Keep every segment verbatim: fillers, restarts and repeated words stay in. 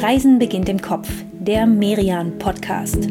Reisen beginnt im Kopf, der Merian-Podcast.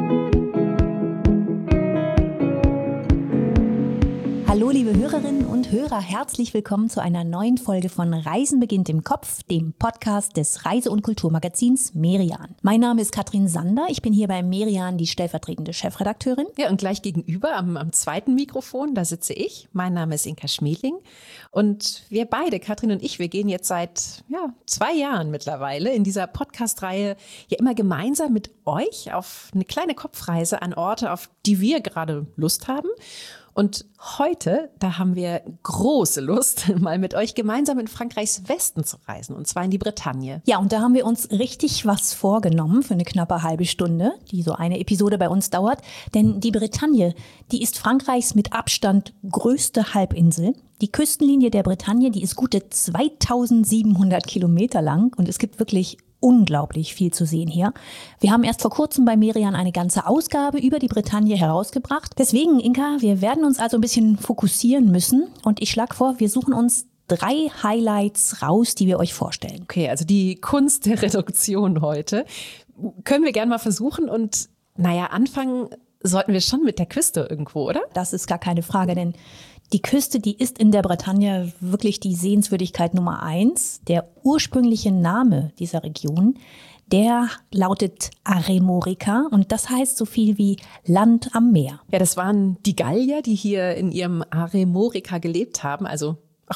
Hallo liebe Hörerinnen und Hörer, herzlich willkommen zu einer neuen Folge von Reisen beginnt im Kopf, dem Podcast des Reise- und Kulturmagazins Merian. Mein Name ist Katrin Sander, ich bin hier bei Merian die stellvertretende Chefredakteurin. Ja, und gleich gegenüber am, am zweiten Mikrofon, da sitze ich. Mein Name ist Inka Schmiedling und wir beide, Katrin und ich, wir gehen jetzt seit ja, zwei Jahren mittlerweile in dieser Podcast-Reihe ja immer gemeinsam mit euch auf eine kleine Kopfreise an Orte, auf die wir gerade Lust haben. Und heute, da haben wir große Lust, mal mit euch gemeinsam in Frankreichs Westen zu reisen, und zwar in die Bretagne. Ja, und da haben wir uns richtig was vorgenommen für eine knappe halbe Stunde, die so eine Episode bei uns dauert. Denn die Bretagne, die ist Frankreichs mit Abstand größte Halbinsel. Die Küstenlinie der Bretagne, die ist gute zweitausendsiebenhundert Kilometer lang und es gibt wirklich unglaublich viel zu sehen hier. Wir haben erst vor kurzem bei Merian eine ganze Ausgabe über die Bretagne herausgebracht. Deswegen, Inka, wir werden uns also ein bisschen fokussieren müssen und ich schlage vor, wir suchen uns drei Highlights raus, die wir euch vorstellen. Okay, also die Kunst der Reduktion heute können wir gerne mal versuchen und naja, anfangen sollten wir schon mit der Küste irgendwo, oder? Das ist gar keine Frage, denn die Küste, die ist in der Bretagne wirklich die Sehenswürdigkeit Nummer eins. Der ursprüngliche Name dieser Region, der lautet Aremorica und das heißt so viel wie Land am Meer. Ja, das waren die Gallier, die hier in ihrem Aremorica gelebt haben, also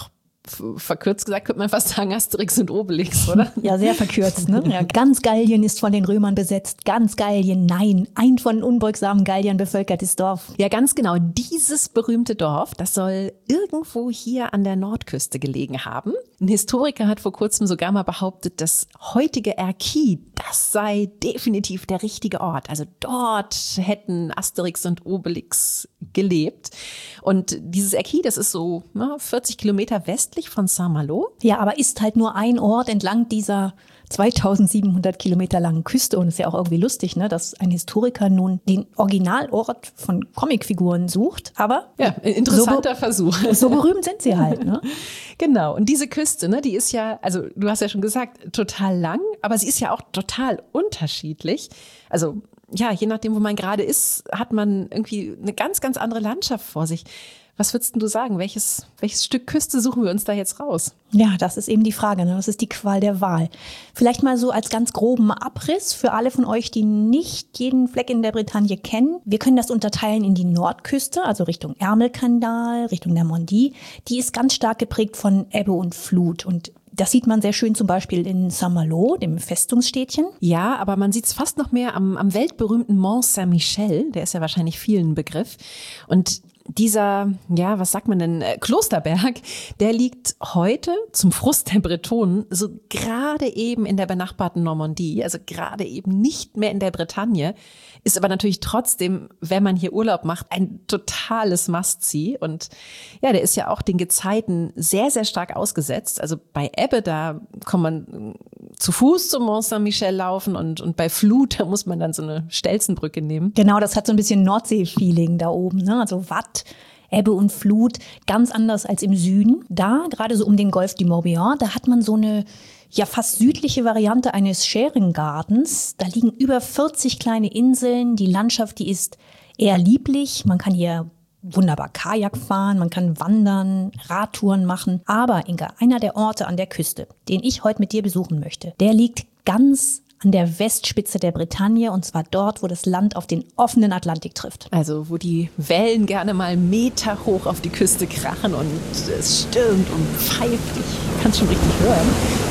verkürzt gesagt könnte man fast sagen Asterix und Obelix, oder? Ja, sehr verkürzt, ne? Ja, ganz Gallien ist von den Römern besetzt, ganz Gallien, nein, ein von unbeugsamen Galliern bevölkertes Dorf. Ja, ganz genau. Dieses berühmte Dorf, das soll irgendwo hier an der Nordküste gelegen haben. Ein Historiker hat vor kurzem sogar mal behauptet, das heutige Erquy, das sei definitiv der richtige Ort. Also dort hätten Asterix und Obelix gelebt. Und dieses Erquy, das ist so na, vierzig Kilometer westlich von Saint-Malo. Ja, aber ist halt nur ein Ort entlang dieser zweitausendsiebenhundert Kilometer langen Küste. Und es ist ja auch irgendwie lustig, ne, dass ein Historiker nun den Originalort von Comicfiguren sucht. Aber ja, interessanter so Versuch. So berühmt sind sie halt, ne? Genau. Und diese Küste, ne, die ist ja, also du hast ja schon gesagt, total lang, aber sie ist ja auch total unterschiedlich. Also ja, je nachdem, wo man gerade ist, hat man irgendwie eine ganz, ganz andere Landschaft vor sich. Was würdest du sagen? Welches, welches Stück Küste suchen wir uns da jetzt raus? Ja, das ist eben die Frage, ne? Das ist die Qual der Wahl. Vielleicht mal so als ganz groben Abriss für alle von euch, die nicht jeden Fleck in der Bretagne kennen. Wir können das unterteilen in die Nordküste, also Richtung Ärmelkanal, Richtung Normandie. Die ist ganz stark geprägt von Ebbe und Flut und das sieht man sehr schön zum Beispiel in Saint-Malo, dem Festungsstädtchen. Ja, aber man sieht es fast noch mehr am, am weltberühmten Mont Saint-Michel. Der ist ja wahrscheinlich vielen Begriff. Und dieser, ja, was sagt man denn, äh, Klosterberg, der liegt heute zum Frust der Bretonen so gerade eben in der benachbarten Normandie, also gerade eben nicht mehr in der Bretagne, ist aber natürlich trotzdem, wenn man hier Urlaub macht, ein totales Must-See. Und ja, der ist ja auch den Gezeiten sehr, sehr stark ausgesetzt. Also bei Ebbe, da kann man zu Fuß zum Mont Saint-Michel laufen und, und bei Flut, da muss man dann so eine Stelzenbrücke nehmen. Genau, das hat so ein bisschen Nordsee-Feeling da oben, ne? Also Watt, Ebbe und Flut, ganz anders als im Süden. Da, gerade so um den Golf du Morbihan, da hat man so eine ja fast südliche Variante eines Sharing Gardens. Da liegen über vierzig kleine Inseln. Die Landschaft, die ist eher lieblich. Man kann hier wunderbar Kajak fahren, man kann wandern, Radtouren machen. Aber Inga, einer der Orte an der Küste, den ich heute mit dir besuchen möchte, der liegt ganz an der Westspitze der Bretagne und zwar dort, wo das Land auf den offenen Atlantik trifft. Also wo die Wellen gerne mal Meter hoch auf die Küste krachen und es stürmt und pfeift. Ich kann es schon richtig hören.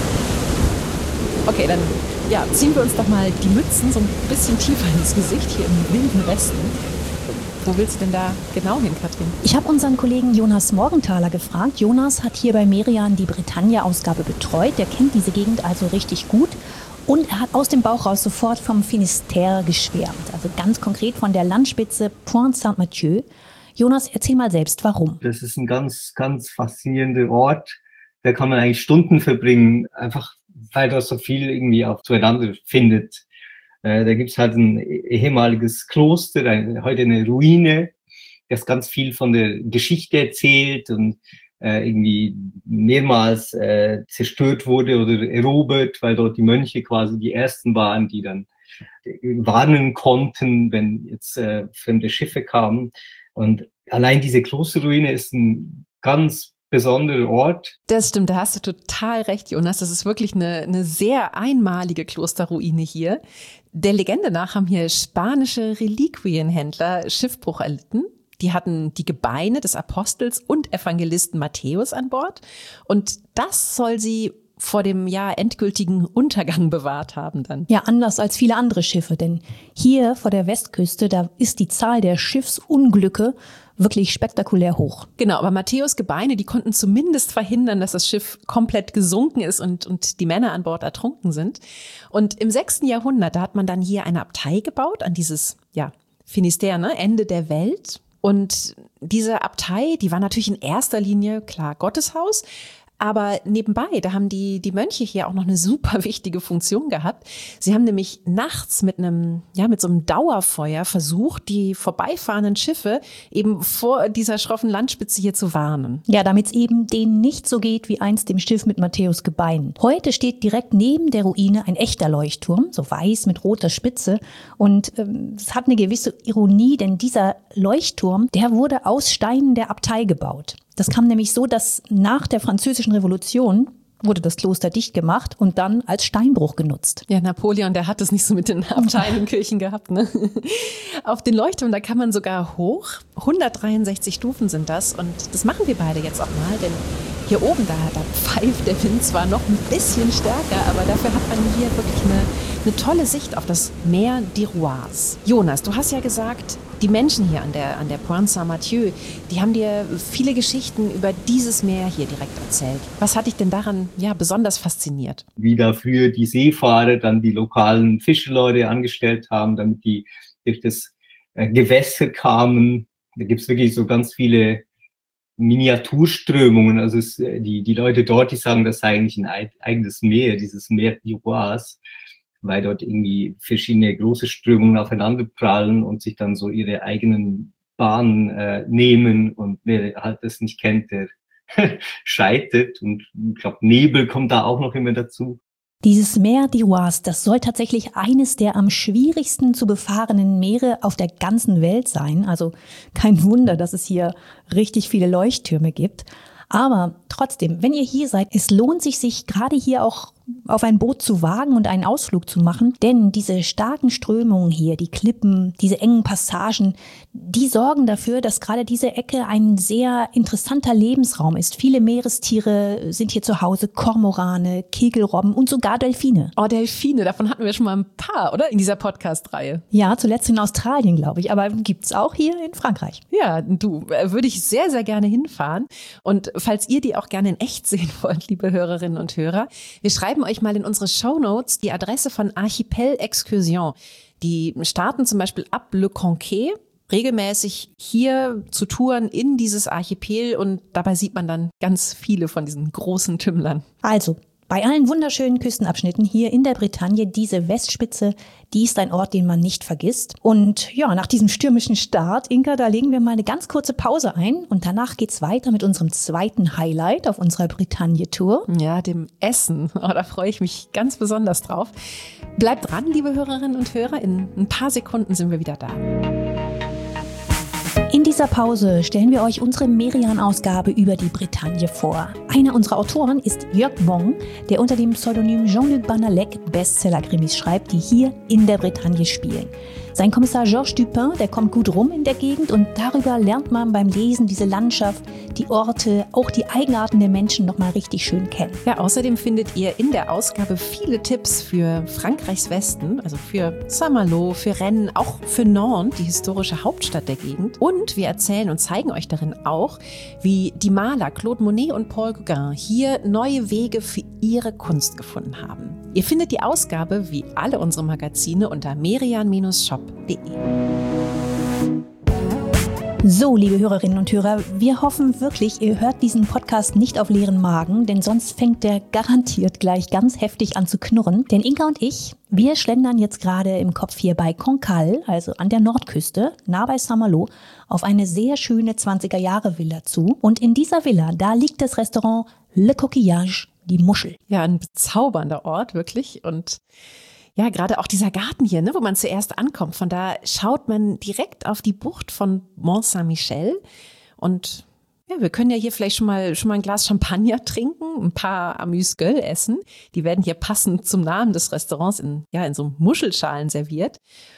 Okay, dann ja, ziehen wir uns doch mal die Mützen so ein bisschen tiefer ins Gesicht hier im wilden Westen. Wo willst du denn da genau hin, Katrin? Ich habe unseren Kollegen Jonas Morgenthaler gefragt. Jonas hat hier bei Merian die Bretagne-Ausgabe betreut. Der kennt diese Gegend also richtig gut. Und er hat aus dem Bauch raus sofort vom Finistère geschwärmt. Also ganz konkret von der Landspitze Pointe Saint-Mathieu. Jonas, erzähl mal selbst, warum. Das ist ein ganz, ganz faszinierender Ort. Da kann man eigentlich Stunden verbringen, einfach weil da so viel irgendwie auch zueinander findet. Äh, da gibt's halt ein ehemaliges Kloster, ein, heute eine Ruine, das ganz viel von der Geschichte erzählt und äh, irgendwie mehrmals äh, zerstört wurde oder erobert, weil dort die Mönche quasi die ersten waren, die dann warnen konnten, wenn jetzt äh, fremde Schiffe kamen. Und allein diese Klosterruine ist ein ganz besonderer Ort. Das stimmt, da hast du total recht, Jonas. Das ist wirklich eine, eine sehr einmalige Klosterruine hier. Der Legende nach haben hier spanische Reliquienhändler Schiffbruch erlitten. Die hatten die Gebeine des Apostels und Evangelisten Matthäus an Bord. Und das soll sie vor dem ja endgültigen Untergang bewahrt haben dann. Ja, anders als viele andere Schiffe, denn hier vor der Westküste, da ist die Zahl der Schiffsunglücke wirklich spektakulär hoch. Genau, aber Matthäus Gebeine, die konnten zumindest verhindern, dass das Schiff komplett gesunken ist und, und die Männer an Bord ertrunken sind. Und im sechsten Jahrhundert, da hat man dann hier eine Abtei gebaut an dieses, ja, Finisterre, ne, Ende der Welt. Und diese Abtei, die war natürlich in erster Linie, klar, Gotteshaus. Aber nebenbei, da haben die, die Mönche hier auch noch eine super wichtige Funktion gehabt. Sie haben nämlich nachts mit einem, ja, mit so einem Dauerfeuer versucht, die vorbeifahrenden Schiffe eben vor dieser schroffen Landspitze hier zu warnen. Ja, damit es eben denen nicht so geht wie einst dem Schiff mit Matthäus Gebeinen. Heute steht direkt neben der Ruine ein echter Leuchtturm, so weiß mit roter Spitze. Und ähm, es hat eine gewisse Ironie, denn dieser Leuchtturm, der wurde aus Steinen der Abtei gebaut. Das kam nämlich so, dass nach der Französischen Revolution wurde das Kloster dicht gemacht und dann als Steinbruch genutzt. Ja, Napoleon, der hat es nicht so mit den Abteien und Kirchen gehabt, ne? Auf den Leuchtturm, da kann man sogar hoch. hundertdreiundsechzig Stufen sind das und das machen wir beide jetzt auch mal, denn hier oben, da, da pfeift der Wind zwar noch ein bisschen stärker, aber dafür hat man hier wirklich eine, eine tolle Sicht auf das Meer d'Iroise. Jonas, du hast ja gesagt, die Menschen hier an der, an der Pointe Saint-Mathieu, die haben dir viele Geschichten über dieses Meer hier direkt erzählt. Was hat dich denn daran ja besonders fasziniert? Wie da früher die Seefahrer dann die lokalen Fischleute angestellt haben, damit die durch das äh, Gewässer kamen. Da gibt's wirklich so ganz viele Miniaturströmungen. Also es, die, die Leute dort, die sagen, das sei eigentlich ein eigenes Meer, dieses Meer d'Iroise, weil dort irgendwie verschiedene große Strömungen aufeinander prallen und sich dann so ihre eigenen Bahnen äh, nehmen. Und wer halt das nicht kennt, der scheitert. Und ich glaube, Nebel kommt da auch noch immer dazu. Dieses Meer d'Iroise, das soll tatsächlich eines der am schwierigsten zu befahrenen Meere auf der ganzen Welt sein. Also kein Wunder, dass es hier richtig viele Leuchttürme gibt. Aber trotzdem, wenn ihr hier seid, es lohnt sich, sich gerade hier auch auf ein Boot zu wagen und einen Ausflug zu machen, denn diese starken Strömungen hier, die Klippen, diese engen Passagen, die sorgen dafür, dass gerade diese Ecke ein sehr interessanter Lebensraum ist. Viele Meerestiere sind hier zu Hause, Kormorane, Kegelrobben und sogar Delfine. Oh, Delfine, davon hatten wir schon mal ein paar, oder? In dieser Podcast-Reihe. Ja, zuletzt in Australien, glaube ich, aber gibt's auch hier in Frankreich. Ja, du, würde ich sehr, sehr gerne hinfahren. Und falls ihr die auch gerne in echt sehen wollt, liebe Hörerinnen und Hörer, wir schreiben euch mal in unsere Shownotes die Adresse von Archipel Excursion. Die starten zum Beispiel ab Le Conquet, regelmäßig hier zu Touren in dieses Archipel und dabei sieht man dann ganz viele von diesen großen Tümmlern. Also, bei allen wunderschönen Küstenabschnitten hier in der Bretagne, diese Westspitze, die ist ein Ort, den man nicht vergisst. Und ja, nach diesem stürmischen Start, Inka, da legen wir mal eine ganz kurze Pause ein und danach geht's weiter mit unserem zweiten Highlight auf unserer Bretagne-Tour. Ja, dem Essen. Oh, da freue ich mich ganz besonders drauf. Bleibt dran, liebe Hörerinnen und Hörer. In ein paar Sekunden sind wir wieder da. In dieser Pause stellen wir euch unsere Merian-Ausgabe über die Bretagne vor. Einer unserer Autoren ist Jörg Wong, der unter dem Pseudonym Jean-Luc Banalek Bestseller-Krimis schreibt, die hier in der Bretagne spielen. Sein Kommissar Georges Dupin, der kommt gut rum in der Gegend und darüber lernt man beim Lesen diese Landschaft, die Orte, auch die Eigenarten der Menschen noch mal richtig schön kennen. Ja, außerdem findet ihr in der Ausgabe viele Tipps für Frankreichs Westen, also für Saint-Malo, für Rennes, auch für Nantes, die historische Hauptstadt der Gegend. Und wir erzählen und zeigen euch darin auch, wie die Maler Claude Monet und Paul Gauguin hier neue Wege für ihre Kunst gefunden haben. Ihr findet die Ausgabe wie alle unsere Magazine unter merian Bindestrich shop punkt de. So, liebe Hörerinnen und Hörer, wir hoffen wirklich, ihr hört diesen Podcast nicht auf leeren Magen, denn sonst fängt der garantiert gleich ganz heftig an zu knurren. Denn Inka und ich, wir schlendern jetzt gerade im Kopf hier bei Cancale, also an der Nordküste, nah bei Saint-Malo, auf eine sehr schöne zwanziger-Jahre-Villa zu. Und in dieser Villa, da liegt das Restaurant Le Coquillage, die Muschel. Ja, ein bezaubernder Ort, wirklich. Und ja, gerade auch dieser Garten hier, ne, wo man zuerst ankommt, von da schaut man direkt auf die Bucht von Mont Saint-Michel. Und ja, wir können ja hier vielleicht schon mal, schon mal ein Glas Champagner trinken, ein paar Amuse-Gueule essen. Die werden hier passend zum Namen des Restaurants in, ja, in so Muschelschalen serviert.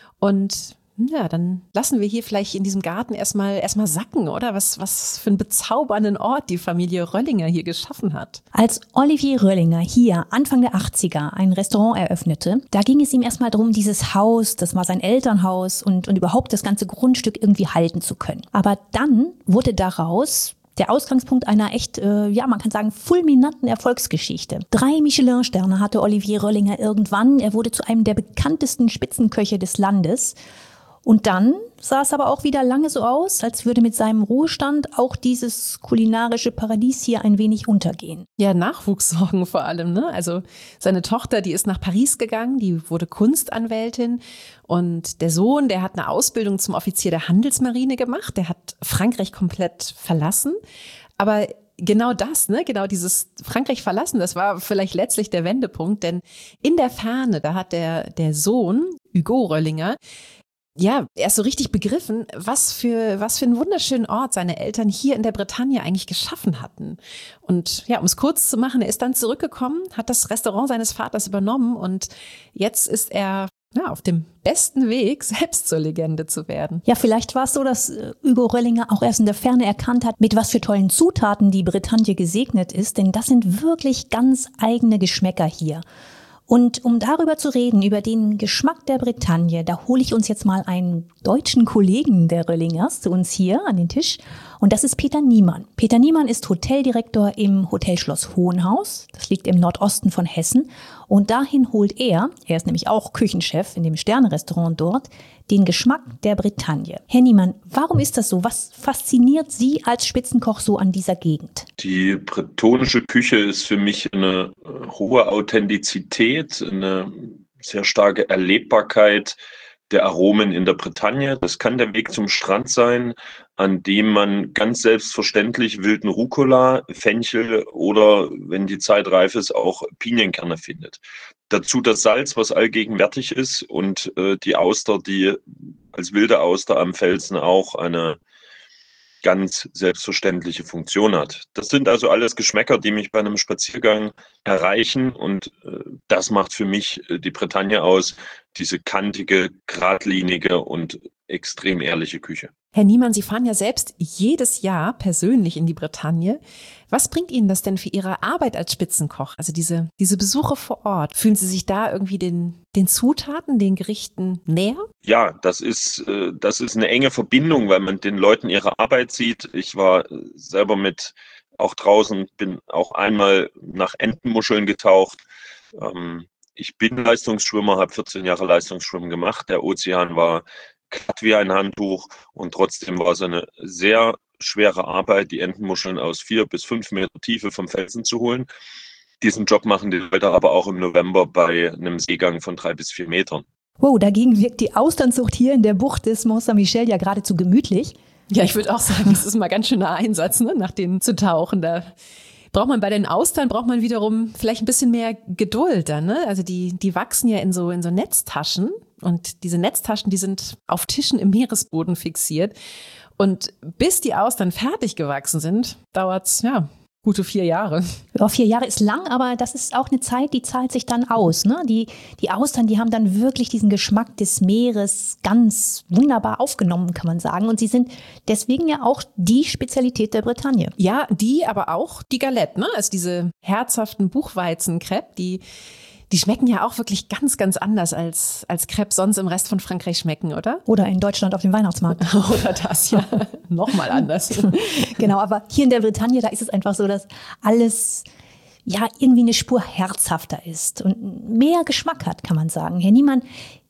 Und ja, dann lassen wir hier vielleicht in diesem Garten erstmal erstmal sacken, oder? Was, was für einen bezaubernden Ort die Familie Röllinger hier geschaffen hat. Als Olivier Röllinger hier Anfang der achtziger ein Restaurant eröffnete, da ging es ihm erstmal darum, dieses Haus, das war sein Elternhaus und, und überhaupt das ganze Grundstück irgendwie halten zu können. Aber dann wurde daraus der Ausgangspunkt einer echt, äh, ja, man kann sagen, fulminanten Erfolgsgeschichte. Drei Michelin-Sterne hatte Olivier Röllinger irgendwann. Er wurde zu einem der bekanntesten Spitzenköche des Landes. Und dann sah es aber auch wieder lange so aus, als würde mit seinem Ruhestand auch dieses kulinarische Paradies hier ein wenig untergehen. Ja, Nachwuchssorgen vor allem, ne? Also seine Tochter, die ist nach Paris gegangen, die wurde Kunstanwältin. Und der Sohn, der hat eine Ausbildung zum Offizier der Handelsmarine gemacht. Der hat Frankreich komplett verlassen. Aber genau das, ne, genau dieses Frankreich verlassen, das war vielleicht letztlich der Wendepunkt. Denn in der Ferne, da hat der, der Sohn, Hugo Röllinger, ja, erst so richtig begriffen, was für, was für einen wunderschönen Ort seine Eltern hier in der Bretagne eigentlich geschaffen hatten. Und ja, um es kurz zu machen, er ist dann zurückgekommen, hat das Restaurant seines Vaters übernommen und jetzt ist er ja, auf dem besten Weg, selbst zur Legende zu werden. Ja, vielleicht war es so, dass Hugo Röllinger auch erst in der Ferne erkannt hat, mit was für tollen Zutaten die Bretagne gesegnet ist, denn das sind wirklich ganz eigene Geschmäcker hier. Und um darüber zu reden, über den Geschmack der Bretagne, da hole ich uns jetzt mal einen deutschen Kollegen der Röllingers zu uns hier an den Tisch. Und das ist Peter Niemann. Peter Niemann ist Hoteldirektor im Hotelschloss Hohenhaus. Das liegt im Nordosten von Hessen. Und dahin holt er, er ist nämlich auch Küchenchef in dem Sterne-Restaurant dort, den Geschmack der Bretagne. Herr Niemann, warum ist das so? Was fasziniert Sie als Spitzenkoch so an dieser Gegend? Die bretonische Küche ist für mich eine hohe Authentizität, eine sehr starke Erlebbarkeit der Aromen in der Bretagne. Das kann der Weg zum Strand sein, an dem man ganz selbstverständlich wilden Rucola, Fenchel oder, wenn die Zeit reif ist, auch Pinienkerne findet. Dazu das Salz, was allgegenwärtig ist, und äh, die Auster, die als wilde Auster am Felsen auch eine ganz selbstverständliche Funktion hat. Das sind also alles Geschmäcker, die mich bei einem Spaziergang erreichen, und äh, das macht für mich äh, die Bretagne aus, diese kantige, geradlinige und extrem ehrliche Küche. Herr Niemann, Sie fahren ja selbst jedes Jahr persönlich in die Bretagne. Was bringt Ihnen das denn für Ihre Arbeit als Spitzenkoch? Also diese, diese Besuche vor Ort, fühlen Sie sich da irgendwie den, den Zutaten, den Gerichten näher? Ja, das ist, das ist eine enge Verbindung, weil man den Leuten ihre Arbeit sieht. Ich war selber mit auch draußen, bin auch einmal nach Entenmuscheln getaucht. Ich bin Leistungsschwimmer, habe vierzehn Jahre Leistungsschwimmen gemacht. Der Ozean war glatt wie ein Handtuch, und trotzdem war es eine sehr schwere Arbeit, die Entenmuscheln aus vier bis fünf Meter Tiefe vom Felsen zu holen. Diesen Job machen die Leute aber auch im November bei einem Seegang von drei bis vier Metern. Wow, dagegen wirkt die Austernzucht hier in der Bucht des Mont Saint-Michel ja geradezu gemütlich. Ja, ich würde auch sagen, das ist mal ganz schöner Einsatz, ne, nach denen zu tauchen. Da braucht man bei den Austern, braucht man wiederum vielleicht ein bisschen mehr Geduld dann, ne? Also die, die wachsen ja in so, in so Netztaschen, und diese Netztaschen, die sind auf Tischen im Meeresboden fixiert. Und bis die Austern fertig gewachsen sind, dauert's, ja, gute vier Jahre. Ja, vier Jahre ist lang, aber das ist auch eine Zeit, die zahlt sich dann aus, ne? Die, die Austern, die haben dann wirklich diesen Geschmack des Meeres ganz wunderbar aufgenommen, kann man sagen. Und sie sind deswegen ja auch die Spezialität der Bretagne. Ja, die, aber auch die Galette, ne? Also diese herzhaften Buchweizen-Crêpes, die Die schmecken ja auch wirklich ganz, ganz anders als, als Crêpes sonst im Rest von Frankreich schmecken, oder? Oder in Deutschland auf dem Weihnachtsmarkt. Oder das, ja. Nochmal anders. Genau, aber hier in der Bretagne, da ist es einfach so, dass alles ja irgendwie eine Spur herzhafter ist und mehr Geschmack hat, kann man sagen. Herr Niemann,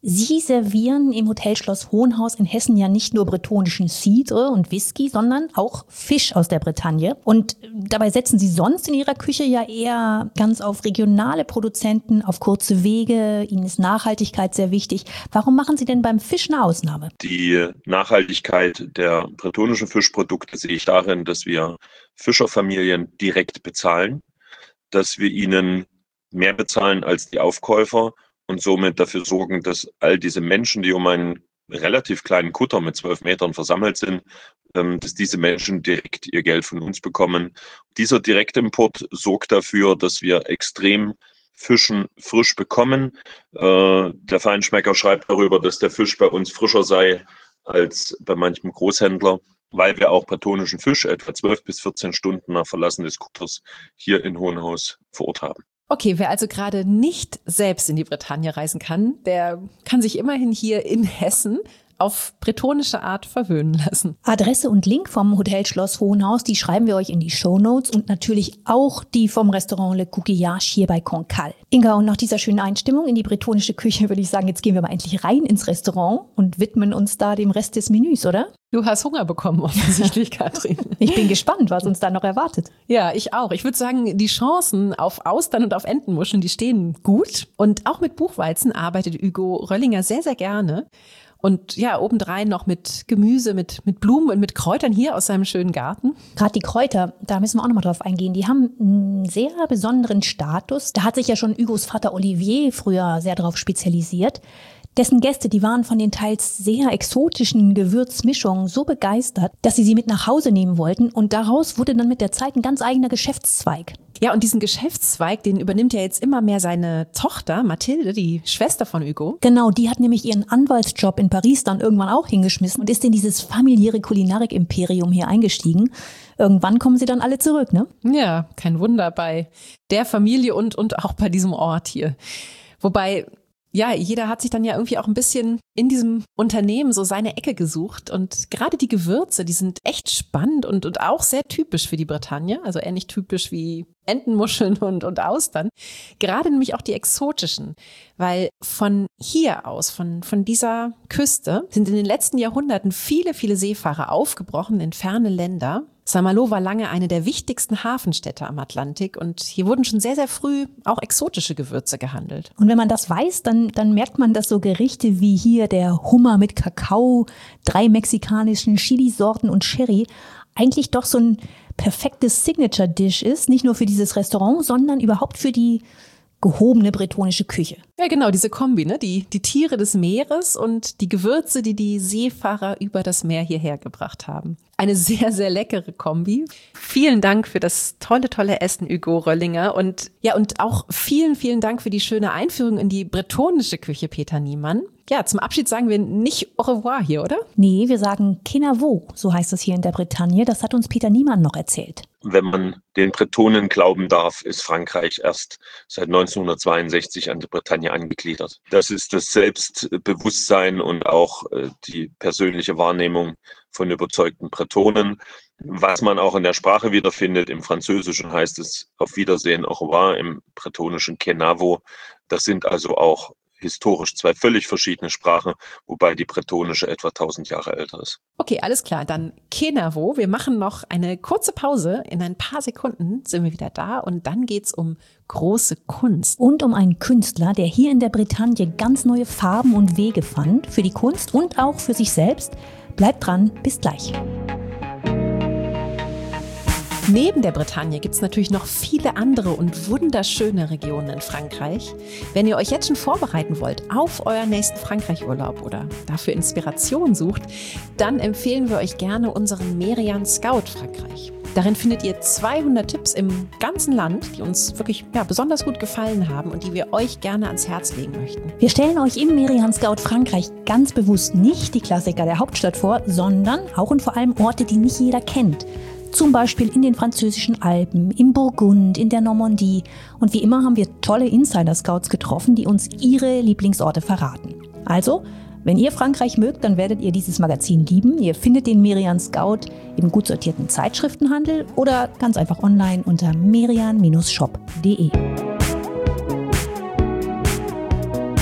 Sie servieren im Hotel Schloss Hohenhaus in Hessen ja nicht nur bretonischen Cidre und Whisky, sondern auch Fisch aus der Bretagne. Und dabei setzen Sie sonst in Ihrer Küche ja eher ganz auf regionale Produzenten, auf kurze Wege. Ihnen ist Nachhaltigkeit sehr wichtig. Warum machen Sie denn beim Fisch eine Ausnahme? Die Nachhaltigkeit der bretonischen Fischprodukte sehe ich darin, dass wir Fischerfamilien direkt bezahlen, dass wir ihnen mehr bezahlen als die Aufkäufer und somit dafür sorgen, dass all diese Menschen, die um einen relativ kleinen Kutter mit zwölf Metern versammelt sind, dass diese Menschen direkt ihr Geld von uns bekommen. Dieser Direktimport sorgt dafür, dass wir extrem Fischen frisch bekommen. Der Feinschmecker schreibt darüber, dass der Fisch bei uns frischer sei als bei manchem Großhändler, weil wir auch bretonischen Fisch etwa zwölf bis vierzehn Stunden nach Verlassen des Kutters hier in Hohenhaus vor Ort haben. Okay, wer also gerade nicht selbst in die Bretagne reisen kann, der kann sich immerhin hier in Hessen auf bretonische Art verwöhnen lassen. Adresse und Link vom Hotel Schloss Hohenhaus, die schreiben wir euch in die Shownotes und natürlich auch die vom Restaurant Le Coquillage hier bei Cancale. Inga, und nach dieser schönen Einstimmung in die bretonische Küche würde ich sagen, jetzt gehen wir mal endlich rein ins Restaurant und widmen uns da dem Rest des Menüs, oder? Du hast Hunger bekommen, offensichtlich, Katrin. Ich bin gespannt, was uns da noch erwartet. Ja, ich auch. Ich würde sagen, die Chancen auf Austern und auf Entenmuscheln, die stehen gut. Und auch mit Buchweizen arbeitet Hugo Röllinger sehr, sehr gerne. Und ja, obendrein noch mit Gemüse, mit, mit Blumen und mit Kräutern hier aus seinem schönen Garten. Gerade die Kräuter, da müssen wir auch noch mal drauf eingehen. Die haben einen sehr besonderen Status. Da hat sich ja schon Hugos Vater Olivier früher sehr darauf spezialisiert. Dessen Gäste, die waren von den teils sehr exotischen Gewürzmischungen so begeistert, dass sie sie mit nach Hause nehmen wollten. Und daraus wurde dann mit der Zeit ein ganz eigener Geschäftszweig. Ja, und diesen Geschäftszweig, den übernimmt ja jetzt immer mehr seine Tochter, Mathilde, die Schwester von Hugo. Genau, die hat nämlich ihren Anwaltsjob in Paris dann irgendwann auch hingeschmissen und ist in dieses familiäre Kulinarik-Imperium hier eingestiegen. Irgendwann kommen sie dann alle zurück, ne? Ja, kein Wunder bei der Familie und, und auch bei diesem Ort hier. Wobei, ja, jeder hat sich dann ja irgendwie auch ein bisschen in diesem Unternehmen so seine Ecke gesucht. Und gerade die Gewürze, die sind echt spannend und, und auch sehr typisch für die Bretagne. Also ähnlich typisch wie Entenmuscheln und, und Austern. Gerade nämlich auch die exotischen. Weil von hier aus, von, von dieser Küste, sind in den letzten Jahrhunderten viele, viele Seefahrer aufgebrochen in ferne Länder. Saint-Malo war lange eine der wichtigsten Hafenstädte am Atlantik und hier wurden schon sehr, sehr früh auch exotische Gewürze gehandelt. Und wenn man das weiß, dann, dann merkt man, dass so Gerichte wie hier der Hummer mit Kakao, drei mexikanischen Chilisorten und Sherry eigentlich doch so ein perfektes Signature-Dish ist, nicht nur für dieses Restaurant, sondern überhaupt für die gehobene bretonische Küche. Ja, genau, diese Kombi, ne? Die, die Tiere des Meeres und die Gewürze, die die Seefahrer über das Meer hierher gebracht haben. Eine sehr, sehr leckere Kombi. Vielen Dank für das tolle, tolle Essen, Hugo Röllinger. Und ja, und auch vielen, vielen Dank für die schöne Einführung in die bretonische Küche, Peter Niemann. Ja, zum Abschied sagen wir nicht au revoir hier, oder? Nee, wir sagen Kenavo, so heißt es hier in der Bretagne. Das hat uns Peter Niemann noch erzählt. Wenn man den Bretonen glauben darf, ist Frankreich erst seit neunzehnhundertzweiundsechzig an die Bretagne angegliedert. Das ist das Selbstbewusstsein und auch die persönliche Wahrnehmung von überzeugten Bretonen. Was man auch in der Sprache wiederfindet, im Französischen heißt es auf Wiedersehen, au revoir, im bretonischen Kenavo. Das sind also auch historisch zwei völlig verschiedene Sprachen, wobei die bretonische etwa tausend Jahre älter ist. Okay, alles klar, dann Kenavo. Wir machen noch eine kurze Pause. In ein paar Sekunden sind wir wieder da und dann geht's um große Kunst. Und um einen Künstler, der hier in der Bretagne ganz neue Farben und Wege fand, für die Kunst und auch für sich selbst. Bleibt dran, bis gleich. Neben der Bretagne gibt es natürlich noch viele andere und wunderschöne Regionen in Frankreich. Wenn ihr euch jetzt schon vorbereiten wollt auf euren nächsten Frankreich-Urlaub oder dafür Inspiration sucht, dann empfehlen wir euch gerne unseren Merian Scout Frankreich. Darin findet ihr zweihundert Tipps im ganzen Land, die uns wirklich ja, besonders gut gefallen haben und die wir euch gerne ans Herz legen möchten. Wir stellen euch im Merian Scout Frankreich ganz bewusst nicht die Klassiker der Hauptstadt vor, sondern auch und vor allem Orte, die nicht jeder kennt. Zum Beispiel in den französischen Alpen, im Burgund, in der Normandie. Und wie immer haben wir tolle Insider-Scouts getroffen, die uns ihre Lieblingsorte verraten. Also, wenn ihr Frankreich mögt, dann werdet ihr dieses Magazin lieben. Ihr findet den Merian Scout im gut sortierten Zeitschriftenhandel oder ganz einfach online unter merian Bindestrich shop punkt de.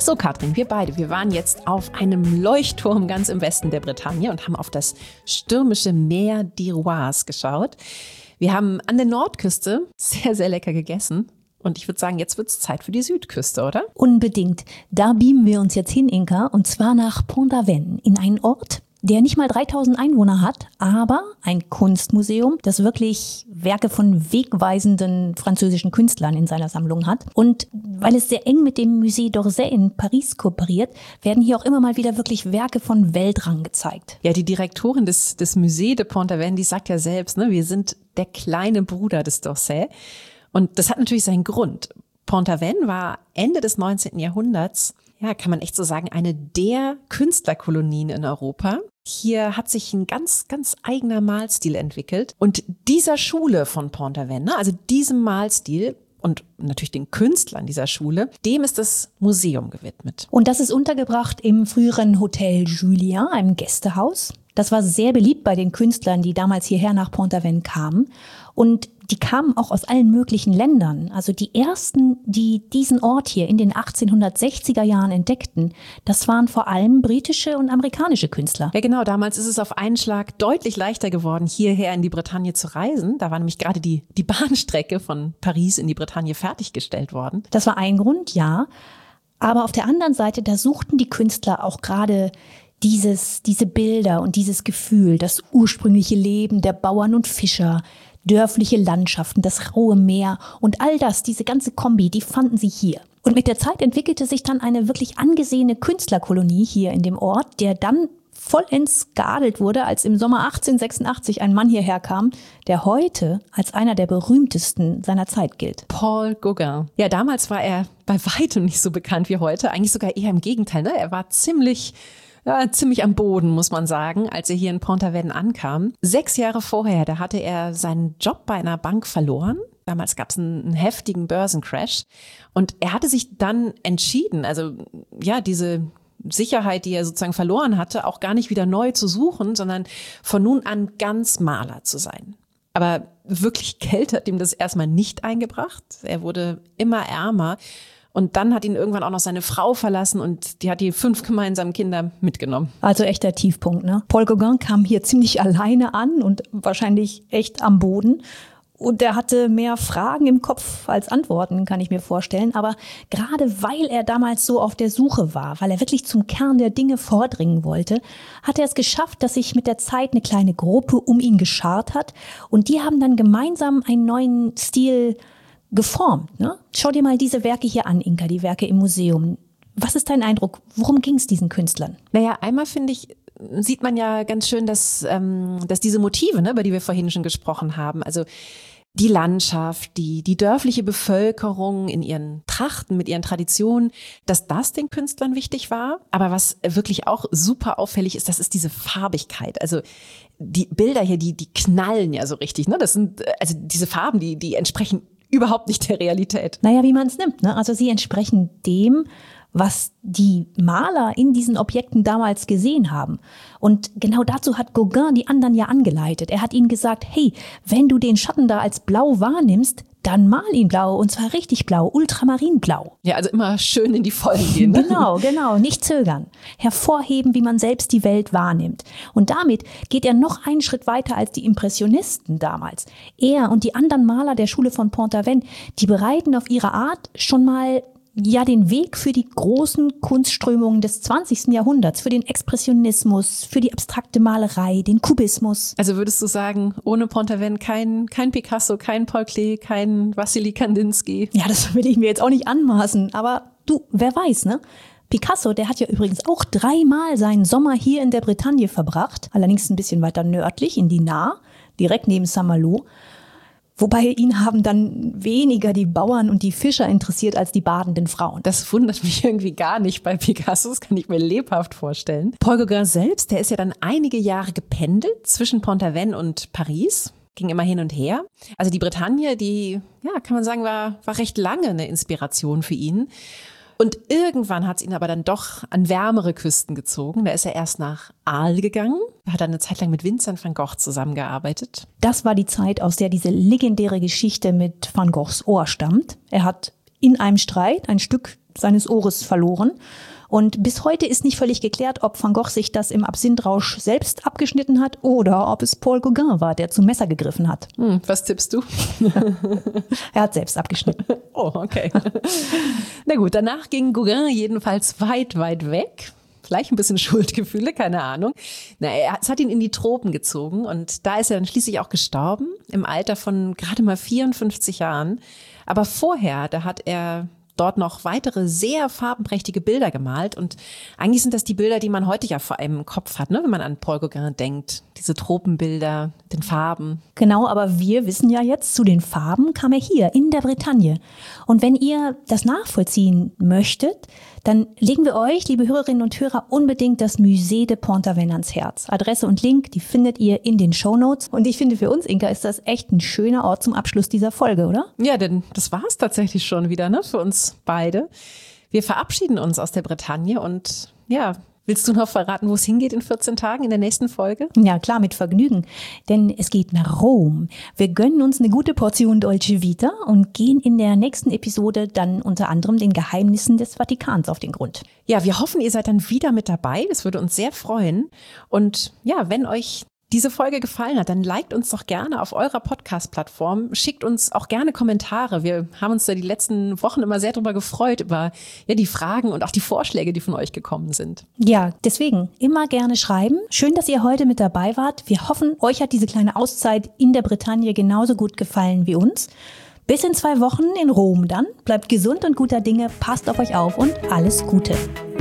So, Katrin, wir beide, wir waren jetzt auf einem Leuchtturm ganz im Westen der Bretagne und haben auf das stürmische Meer d'Ivoire geschaut. Wir haben an der Nordküste sehr, sehr lecker gegessen. Und ich würde sagen, jetzt wird es Zeit für die Südküste, oder? Unbedingt. Da beamen wir uns jetzt hin, Inka, und zwar nach Pont-Aven, in einen Ort, der nicht mal dreitausend Einwohner hat, aber ein Kunstmuseum, das wirklich Werke von wegweisenden französischen Künstlern in seiner Sammlung hat. Und weil es sehr eng mit dem Musée d'Orsay in Paris kooperiert, werden hier auch immer mal wieder wirklich Werke von Weltrang gezeigt. Ja, die Direktorin des, des Musée de Pont-Aven, die sagt ja selbst, ne, wir sind der kleine Bruder des d'Orsay. Und das hat natürlich seinen Grund. Pont-Aven war Ende des neunzehnten Jahrhunderts, ja, kann man echt so sagen, eine der Künstlerkolonien in Europa. Hier hat sich ein ganz, ganz eigener Malstil entwickelt. Und dieser Schule von Pont-Aven, also diesem Malstil und natürlich den Künstlern dieser Schule, dem ist das Museum gewidmet. Und das ist untergebracht im früheren Hotel Julien, einem Gästehaus. Das war sehr beliebt bei den Künstlern, die damals hierher nach Pont-Aven kamen. Und die kamen auch aus allen möglichen Ländern. Also die ersten, die diesen Ort hier in den achtzehnhundertsechziger Jahren entdeckten, das waren vor allem britische und amerikanische Künstler. Ja genau, damals ist es auf einen Schlag deutlich leichter geworden, hierher in die Bretagne zu reisen. Da war nämlich gerade die, die Bahnstrecke von Paris in die Bretagne fertiggestellt worden. Das war ein Grund, ja. Aber auf der anderen Seite, da suchten die Künstler auch gerade dieses, diese Bilder und dieses Gefühl, das ursprüngliche Leben der Bauern und Fischer, dörfliche Landschaften, das rohe Meer und all das, diese ganze Kombi, die fanden sie hier. Und mit der Zeit entwickelte sich dann eine wirklich angesehene Künstlerkolonie hier in dem Ort, der dann vollends geadelt wurde, als im Sommer achtzehnhundertsechsundachtzig ein Mann hierher kam, der heute als einer der berühmtesten seiner Zeit gilt. Paul Gauguin. Ja, damals war er bei weitem nicht so bekannt wie heute, eigentlich sogar eher im Gegenteil, ne? Er war ziemlich... Ja, ziemlich am Boden, muss man sagen, als er hier in Pont-Aven ankam. Sechs Jahre vorher, da hatte er seinen Job bei einer Bank verloren. Damals gab es einen, einen heftigen Börsencrash. Und er hatte sich dann entschieden, also ja, diese Sicherheit, die er sozusagen verloren hatte, auch gar nicht wieder neu zu suchen, sondern von nun an ganz Maler zu sein. Aber wirklich Geld hat ihm das erstmal nicht eingebracht. Er wurde immer ärmer. Und dann hat ihn irgendwann auch noch seine Frau verlassen und die hat die fünf gemeinsamen Kinder mitgenommen. Also echter Tiefpunkt, ne? Paul Gauguin kam hier ziemlich alleine an und wahrscheinlich echt am Boden. Und er hatte mehr Fragen im Kopf als Antworten, kann ich mir vorstellen. Aber gerade weil er damals so auf der Suche war, weil er wirklich zum Kern der Dinge vordringen wollte, hat er es geschafft, dass sich mit der Zeit eine kleine Gruppe um ihn geschart hat. Und die haben dann gemeinsam einen neuen Stil geformt, ne? Schau dir mal diese Werke hier an, Inka, die Werke im Museum. Was ist dein Eindruck? Worum ging es diesen Künstlern? Naja, einmal finde ich, sieht man ja ganz schön, dass, ähm, dass diese Motive, ne, über die wir vorhin schon gesprochen haben, also die Landschaft, die, die dörfliche Bevölkerung in ihren Trachten, mit ihren Traditionen, dass das den Künstlern wichtig war. Aber was wirklich auch super auffällig ist, das ist diese Farbigkeit. Also die Bilder hier, die, die knallen ja so richtig, ne? Das sind, also diese Farben, die, die entsprechen überhaupt nicht der Realität. Naja, wie man es nimmt, ne? Also sie entsprechen dem, was die Maler in diesen Objekten damals gesehen haben. Und genau dazu hat Gauguin die anderen ja angeleitet. Er hat ihnen gesagt, hey, wenn du den Schatten da als blau wahrnimmst, dann mal ihn blau, und zwar richtig blau, ultramarinblau. Ja, also immer schön in die Vollen gehen. Ne? Genau, genau, nicht zögern. Hervorheben, wie man selbst die Welt wahrnimmt. Und damit geht er noch einen Schritt weiter als die Impressionisten damals. Er und die anderen Maler der Schule von Pont-Aven, die bereiten auf ihre Art schon mal ja den Weg für die großen Kunstströmungen des zwanzigsten Jahrhunderts, für den Expressionismus, für die abstrakte Malerei, den Kubismus. Also würdest du sagen, ohne Pont-Aven kein, kein Picasso, kein Paul Klee, kein Wassily Kandinsky? Ja, das will ich mir jetzt auch nicht anmaßen, aber du, wer weiß, ne? Picasso, der hat ja übrigens auch dreimal seinen Sommer hier in der Bretagne verbracht, allerdings ein bisschen weiter nördlich, in Dinard, direkt neben Saint-Malo. Wobei ihn haben dann weniger die Bauern und die Fischer interessiert als die badenden Frauen. Das wundert mich irgendwie gar nicht bei Picasso, das kann ich mir lebhaft vorstellen. Paul Gauguin selbst, der ist ja dann einige Jahre gependelt zwischen Pont-Aven und Paris, ging immer hin und her. Also die Bretagne, die, ja, kann man sagen, war, war recht lange eine Inspiration für ihn. Und irgendwann hat es ihn aber dann doch an wärmere Küsten gezogen. Da ist er erst nach Arles gegangen. Da hat er eine Zeit lang mit Vincent van Gogh zusammengearbeitet. Das war die Zeit, aus der diese legendäre Geschichte mit Van Goghs Ohr stammt. Er hat in einem Streit ein Stück seines Ohres verloren. Und bis heute ist nicht völlig geklärt, ob Van Gogh sich das im Absinthrausch selbst abgeschnitten hat oder ob es Paul Gauguin war, der zum Messer gegriffen hat. Hm, was tippst du? Er hat selbst abgeschnitten. Oh, okay. Na gut, danach ging Gauguin jedenfalls weit, weit weg. Vielleicht ein bisschen Schuldgefühle, keine Ahnung. Na, er, es hat ihn in die Tropen gezogen und da ist er dann schließlich auch gestorben, im Alter von gerade mal vierundfünfzig Jahren. Aber vorher, da hat er dort noch weitere sehr farbenprächtige Bilder gemalt und eigentlich sind das die Bilder, die man heute ja vor allem im Kopf hat, ne, wenn man an Paul Gauguin denkt. Diese Tropenbilder, den Farben. Genau, aber wir wissen ja jetzt, zu den Farben kam er hier in der Bretagne. Und wenn ihr das nachvollziehen möchtet, dann legen wir euch, liebe Hörerinnen und Hörer, unbedingt das Musée de Pont-Aven ans Herz. Adresse und Link, die findet ihr in den Shownotes. Und ich finde, für uns, Inka, ist das echt ein schöner Ort zum Abschluss dieser Folge, oder? Ja, denn das war es tatsächlich schon wieder, ne, für uns beide. Wir verabschieden uns aus der Bretagne und ja, willst du noch verraten, wo es hingeht in vierzehn Tagen in der nächsten Folge? Ja, klar, mit Vergnügen. Denn es geht nach Rom. Wir gönnen uns eine gute Portion Dolce Vita und gehen in der nächsten Episode dann unter anderem den Geheimnissen des Vatikans auf den Grund. Ja, wir hoffen, ihr seid dann wieder mit dabei. Das würde uns sehr freuen. Und ja, wenn euch diese Folge gefallen hat, dann liked uns doch gerne auf eurer Podcast-Plattform. Schickt uns auch gerne Kommentare. Wir haben uns da die letzten Wochen immer sehr drüber gefreut, über ja, die Fragen und auch die Vorschläge, die von euch gekommen sind. Ja, deswegen immer gerne schreiben. Schön, dass ihr heute mit dabei wart. Wir hoffen, euch hat diese kleine Auszeit in der Bretagne genauso gut gefallen wie uns. Bis in zwei Wochen in Rom dann. Bleibt gesund und guter Dinge, passt auf euch auf und alles Gute.